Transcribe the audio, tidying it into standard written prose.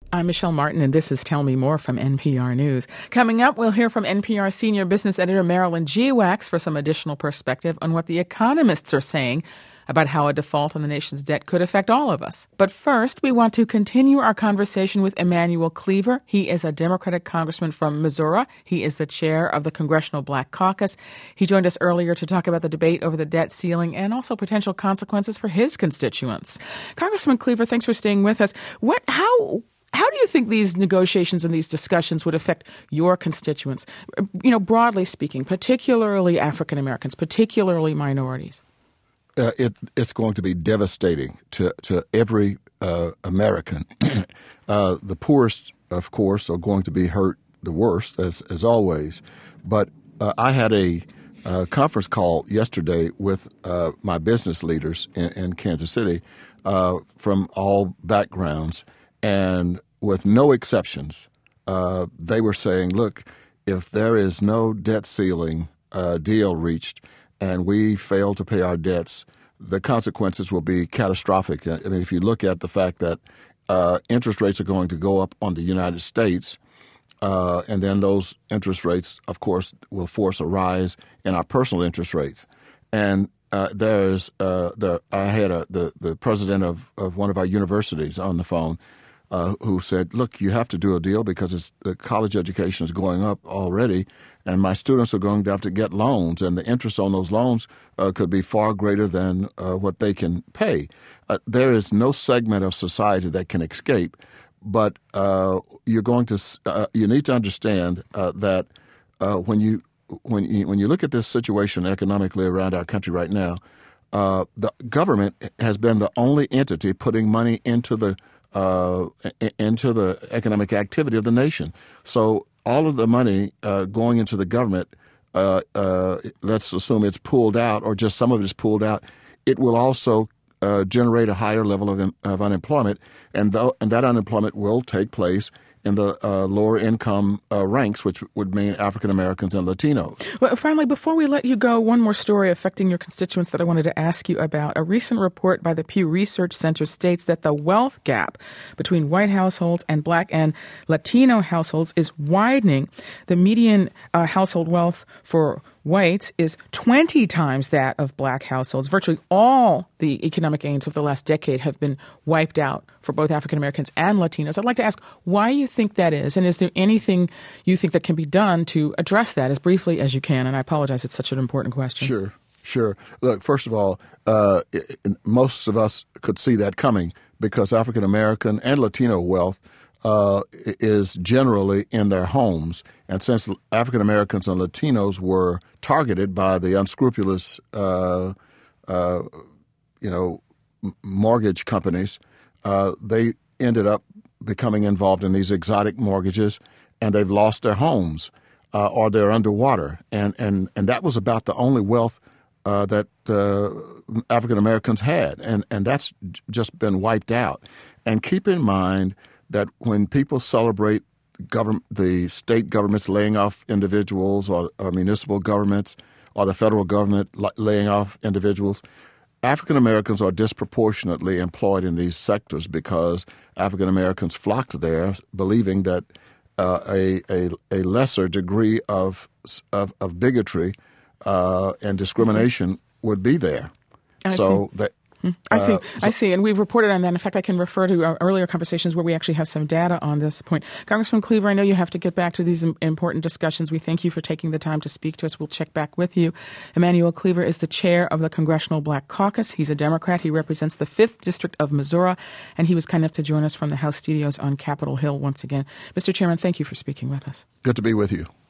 I'm Michelle Martin, and this is Tell Me More from NPR News. Coming up, we'll hear from NPR senior business editor Marilyn Geowax for some additional perspective on what the economists are saying about how a default on the nation's debt could affect all of us. But first, we want to continue our conversation with Emanuel Cleaver. He is a Democratic congressman from Missouri. He is the chair of the Congressional Black Caucus. He joined us earlier to talk about the debate over the debt ceiling and also potential consequences for his constituents. Congressman Cleaver, thanks for staying with us. How do you think these negotiations and these discussions would affect your constituents, broadly speaking, particularly African Americans, particularly minorities? It's going to be devastating to every American. The poorest, of course, are going to be hurt the worst, as always. But I had a conference call yesterday with my business leaders in Kansas City from all backgrounds. And with no exceptions, they were saying, look, if there is no debt ceiling deal reached and we fail to pay our debts, the consequences will be catastrophic. I mean, if you look at the fact that interest rates are going to go up on the United States, and then those interest rates, of course, will force a rise in our personal interest rates. And I had the president of one of our universities on the phone who said, look, you have to do a deal because the college education is going up already, and my students are going to have to get loans, and the interest on those loans could be far greater than what they can pay. There is no segment of society that can escape, but you need to understand that when you look at this situation economically around our country right now, the government has been the only entity putting money into the economic activity of the nation. So all of the money going into the government, let's assume it's pulled out or just some of it is pulled out, it will also generate a higher level of unemployment, and that unemployment will take place in the lower income ranks, which would mean African Americans and Latinos. Well, finally, before we let you go, one more story affecting your constituents that I wanted to ask you about. A recent report by the Pew Research Center states that the wealth gap between white households and Black and Latino households is widening. The median household wealth for whites is 20 times that of Black households. Virtually all the economic gains of the last decade have been wiped out for both African Americans and Latinos. I'd like to ask why you think that is, and is there anything you think that can be done to address that as briefly as you can? And I apologize, it's such an important question. Sure. Look, first of all, most of us could see that coming because African American and Latino wealth is generally in their homes. And since African Americans and Latinos were targeted by the unscrupulous, mortgage companies, they ended up becoming involved in these exotic mortgages, and they've lost their homes or they're underwater. And that was about the only wealth that African Americans had, and that's just been wiped out. And keep in mind that when people celebrate the state governments laying off individuals or municipal governments or the federal government laying off individuals, African Americans are disproportionately employed in these sectors because African Americans flocked there believing that a lesser degree of bigotry and discrimination would be there. I see. And we've reported on that. In fact, I can refer to our earlier conversations where we actually have some data on this point. Congressman Cleaver, I know you have to get back to these important discussions. We thank you for taking the time to speak to us. We'll check back with you. Emanuel Cleaver is the chair of the Congressional Black Caucus. He's a Democrat. He represents the 5th District of Missouri, and he was kind enough to join us from the House studios on Capitol Hill once again. Mr. Chairman, thank you for speaking with us. Good to be with you.